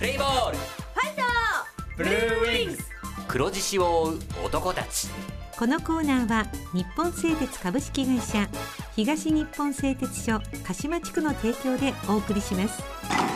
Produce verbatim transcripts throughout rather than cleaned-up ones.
プレイボール、 ファイト、 ブルーウィングス、黒獅子を追う男たち。 このコーナーは日本製鉄株式会社、東日本製鉄所鹿島地区の提供でお送りします。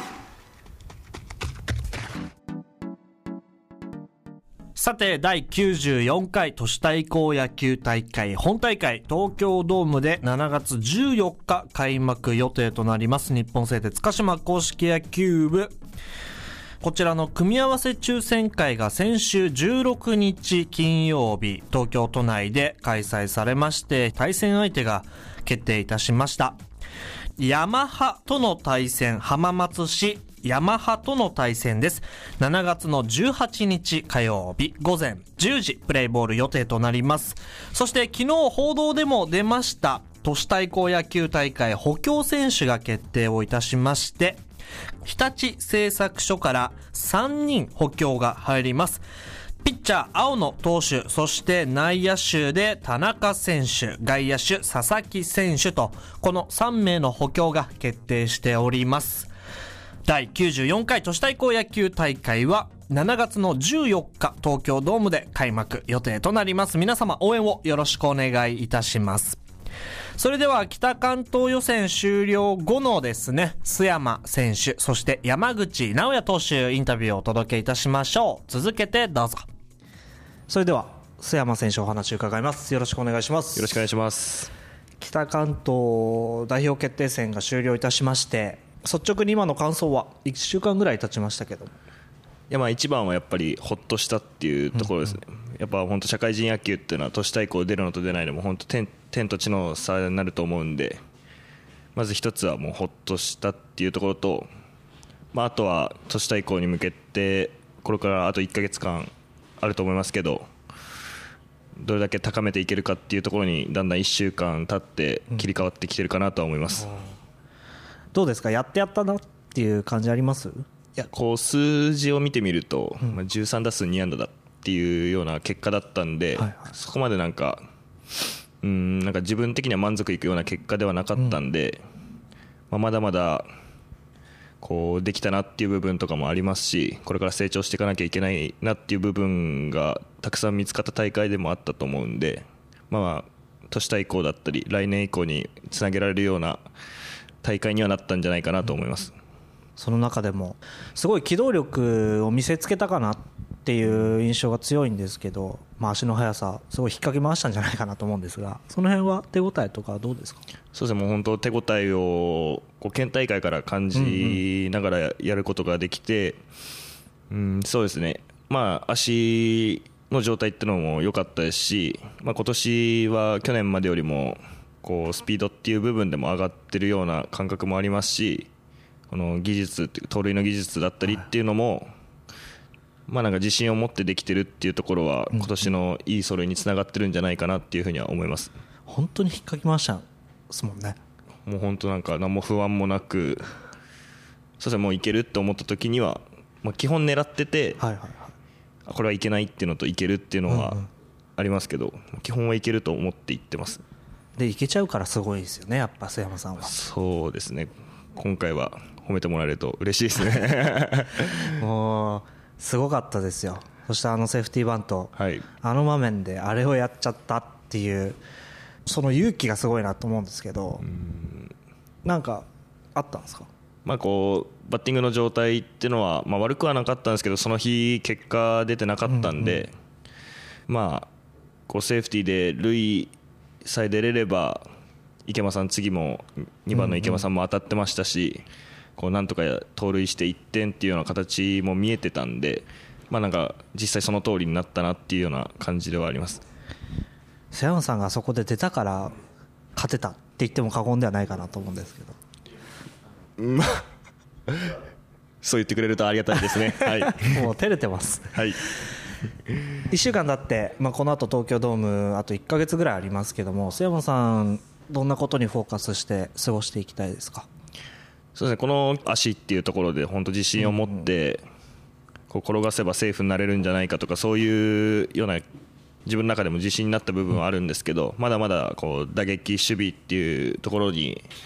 さて、だいきゅうじゅうよんかい都市対抗野球大会本大会、東京ドームでしちがつじゅうよっか開幕予定となります日本製鉄鹿島硬式野球部。こちらの組み合わせ抽選会が先週じゅうろくにち金曜日、東京都内で開催されまして、対戦相手が決定いたしました。ヤマハとの対戦、浜松市ヤマハとの対戦です。しちがつのじゅうはちにち火曜日ごぜんじゅうじプレイボール予定となります。そして昨日報道でも出ました都市対抗野球大会補強選手が決定をいたしまして、日立製作所からさんにん補強が入ります。ピッチャー青野投手、そして内野手で田中選手、外野手佐々木選手と、このさんめいの補強が決定しております。だいきゅうじゅうよんかい都市対抗野球大会はしちがつのじゅうよっか東京ドームで開幕予定となります。皆様応援をよろしくお願いいたします。それでは北関東予選終了後のですね、須山選手、そして山口直也投手インタビューをお届けいたしましょう。続けてどうぞ。それでは須山選手お話を伺います。よろしくお願いします。 よろしくお願いします。 北関東代表決定戦が終了いたしまして、率直に今の感想は？いっしゅうかんぐらい経ちましたけど。 いや、まあ一番はやっぱりほっとしたっていうところですね、うんうん、やっぱ本当社会人野球っていうのは都市対抗出るのと出ないでも本当 天, 天と地の差になると思うんで、まず一つはもうほっとしたっていうところと、まあ、あとは都市対抗に向けてこれからあといっかげつかんあると思いますけど、どれだけ高めていけるかっていうところにだんだんいっしゅうかん経って切り替わってきてるかなとは思います、うん、 どうですか、やってやったなっていう感じあります？ いや、こう数字を見てみると、うん、まあ、じゅうさんだすにあんだだっていうような結果だったんで、はいはい、そこまでなんかうーんなんか自分的には満足いくような結果ではなかったんで、うん、まあ、まだまだこうできたなっていう部分とかもありますし、これから成長していかなきゃいけないなっていう部分がたくさん見つかった大会でもあったと思うんで、まあ都市対抗だったり来年以降につなげられるような大会にはなったんじゃないかなと思います、うん。 その中でもすごい機動力を見せつけたかなっていう印象が強いんですけど、まあ、足の速さすごい引っ掛け回したんじゃないかなと思うんですが、その辺は手応えとかどうですか？ そうですね、もう本当手応えをこう県大会から感じながらやることができて、うん、うん、そうですね、まあ、足の状態ってのも良かったですし、まあ、今年は去年までよりもこうスピードっていう部分でも上がってるような感覚もありますし、この技術、盗塁の技術だったりっていうのも、まあ、なんか自信を持ってできてるっていうところは今年のいい走塁につながってるんじゃないかなっていうふうには思います。 本当に引っかきましたですもんね。 もう本当なんか何も不安もなく、そしてもういけるって思った時には、まあ、基本狙ってて、はいはいはい、これはいけないっていうのといけるっていうのはありますけど、うんうん、基本はいけると思っていってます。 でいけちゃうからすごいですよね、やっぱ須山さんは。 そうですね、今回は褒めてもらえると嬉しいですねもうすごかったですよ。そしてあのセーフティーバント、はい、あの場面であれをやっちゃったっていうその勇気がすごいなと思うんですけど、うん、なんかあったんですか？ まあ、こうバッティングの状態っていうのは、まあ、悪くはなかったんですけど、その日結果出てなかったんで、うんうん、まあ、こうセーフティーで塁さえ出れれば池間さん、次もにばんの池間さんも当たってましたし、こうなんとか盗塁していってんっていうような形も見えてたんで、まあ、なんか実際その通りになったなっていうような感じではあります。 瀬山さんがそこで出たから勝てたって言っても過言ではないかなと思うんですけど、 まあそう言ってくれるとありがたいですね、はい、 もう照れてます、 はい、 いっしゅうかん経って、まあ、この後東京ドームあといっかげつぐらいありますけども、瀬山さんどんなことにフォーカスして過ごしていきたいですか？ そうですね、この足っていうところで本当自信を持ってこう転がせばセーフになれるんじゃないかとか、そういうような自分の中でも自信になった部分はあるんですけど、まだまだこう打撃守備っていうところに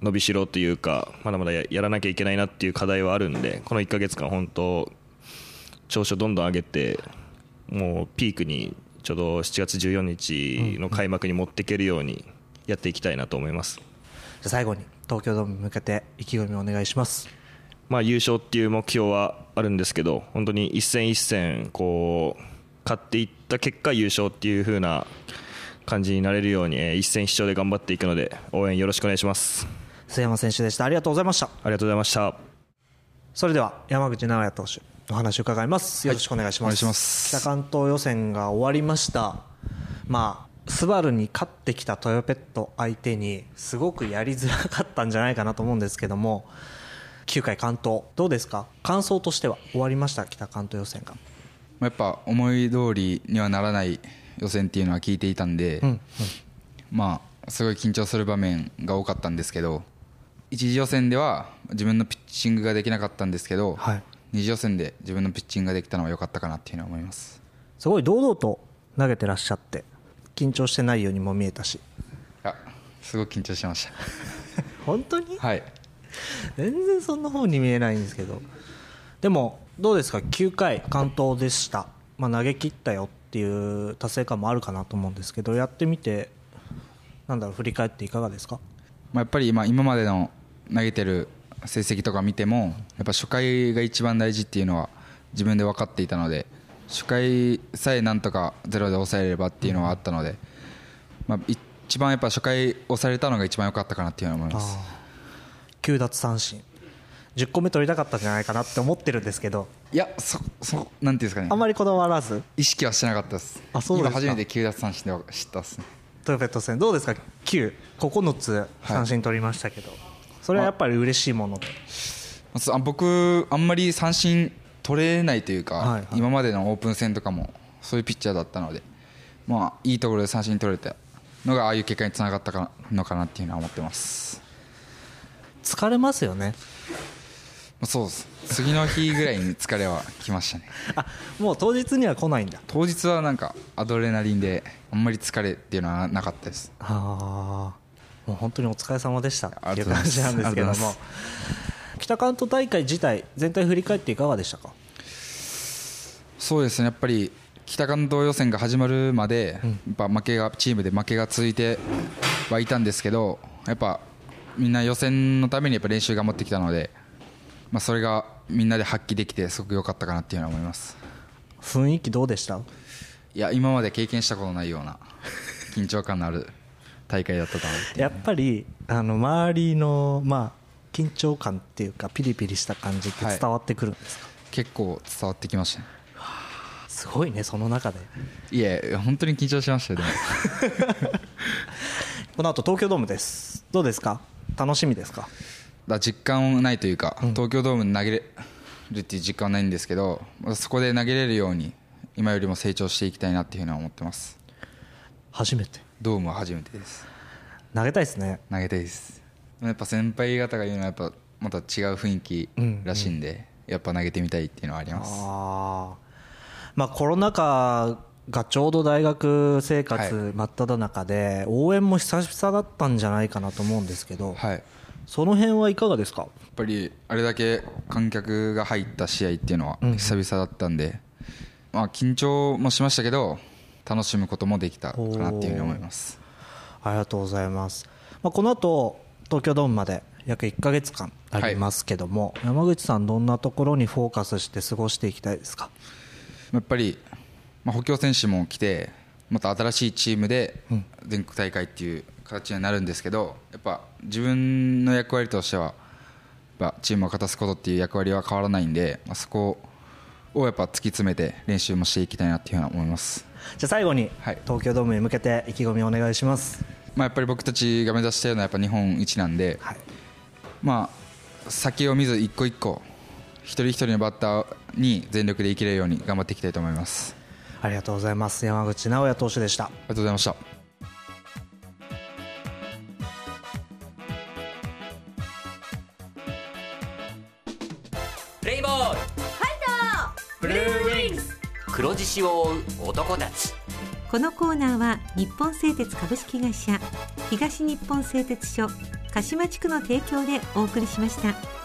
伸びしろというかまだまだやらなきゃいけないなっていう課題はあるんで、このいっかげつかん本当調子をどんどん上げて、もうピークにちょうどしちがつじゅうよっかの開幕に持っていけるようにやっていきたいなと思います。 じゃあ最後に東京ドームに向けて意気込みをお願いします。 まあ優勝っていう目標はあるんですけど、本当に一戦一戦こう勝っていった結果優勝っていう風な感じになれるように一戦必勝で頑張っていくので応援よろしくお願いします。 須山選手でした。ありがとうございました。 ありがとうございました。 それでは山口直哉投手お話を伺います。よろしくお願いします。 はい、お願いします。 北関東予選が終わりました。まあスバルに勝ってきたトヨペット相手にすごくやりづらかったんじゃないかなと思うんですけども、きゅうかい完投どうですか？感想としては終わりました北関東予選が。 やっぱ思い通りにはならない予選っていうのは聞いていたんで、うんうん、まあすごい緊張する場面が多かったんですけど、一次予選では自分のピッチングができなかったんですけど、はい、二次予選で自分のピッチングができたのは良かったかなっていうのは思います。 すごい堂々と投げてらっしゃって緊張してないようにも見えたし。いやすごく緊張しました本当に？ はい。 全然そんな方に見えないんですけど、でもどうですか？きゅうかい完投でした、まあ、投げ切ったよっていう達成感もあるかなと思うんですけど、やってみてなんだろう、振り返っていかがですか？ まあ、やっぱり今今までの投げてる成績とか見てもやっぱ初回が一番大事っていうのは自分で分かっていたので、初回さえなんとかゼロで抑えればっていうのはあったので、まあ、一番やっぱ初回抑えれたのが一番良かったかなっていうのは思います。 きゅう奪三振じゅっこめ取りたかったんじゃないかなって思ってるんですけど、 いやそそなんていうんですかね、 あんまりこだわらず意識はしてなかったです。 あ、そうですか。 今初めてきゅう奪三振で知ったっすね。 トヨペット戦どうですか？きゅう、ここのつ三振取りましたけど、はい、それはやっぱり嬉しいもので。 あ僕あんまり三振取れないというか、はいはい、今までのオープン戦とかもそういうピッチャーだったので、まあ、いいところで三振取れたのがああいう結果につながったのかなっていうのは思ってます。 疲れますよね。 そうです。次の日ぐらいに疲れはきましたねあ、もう当日には来ないんだ。 当日はなんかアドレナリンであんまり疲れっていうのはなかったです。 あ、もう本当にお疲れ様でしたっていう感じなんですけども、北関東大会自体全体振り返っていかがでしたか？ そうですね、やっぱり北関東予選が始まるまで、うん、やっぱ負けがチームで負けが続いてはいたんですけど、やっぱみんな予選のためにやっぱ練習頑張ってきたので、まあ、それがみんなで発揮できてすごく良かったかなっていうのは思います。 雰囲気どうでした？ いや今まで経験したことないような緊張感のある大会だったと思ってやっぱりあの周りの、まあ、緊張感っていうかピリピリした感じって伝わってくるんですか？はい、 結構伝わってきましたね。 すごいね、その中で。 いや本当に緊張しましたよでもこの後東京ドームです。どうですか？楽しみですか？ だ実感はないというか、うん、東京ドームに投げれるっていう実感はないんですけど、そこで投げれるように今よりも成長していきたいなっていうのは思ってます。 初めてドームは初めてです。 投げたいですね。 投げたいです。やっぱ先輩方が言うのはやっぱまた違う雰囲気らしいんで、うんうん、やっぱ投げてみたいっていうのはあります。 あ、まあ、コロナ禍がちょうど大学生活真っ只中で、はい、応援も久々だったんじゃないかなと思うんですけど、はい、その辺はいかがですか？やっぱりあれだけ観客が入った試合っていうのは久々だったんで、うん、まあ、緊張もしましたけど楽しむこともできたかなっていうふうに思います。 ありがとうございます。まあ、この後東京ドームまで約いっかげつかんありますけども、はい、山口さんどんなところにフォーカスして過ごしていきたいですか？ やっぱり、まあ、補強選手も来てまた新しいチームで全国大会っていう形になるんですけど、やっぱ自分の役割としてはやっぱチームを勝たすことっていう役割は変わらないんで、まあ、そこをやっぱ突き詰めて練習もしていきたいなっていうふうに思います。 じゃあ最後に東京ドームに向けて意気込みをお願いします。 まあ、やっぱり僕たちが目指しているのはやっぱ日本一なんで、はい、まあ、先を見ず一個一個一人一人のバッターに全力で生きれるように頑張っていきたいと思います。 ありがとうございます。山口直哉投手でした。ありがとうございました。 プレイボールファイトブルーウィングス、黒獅子を追う男たち。 このコーナーは日本製鉄株式会社、東日本製鉄所、 鹿島地区の提供でお送りしました。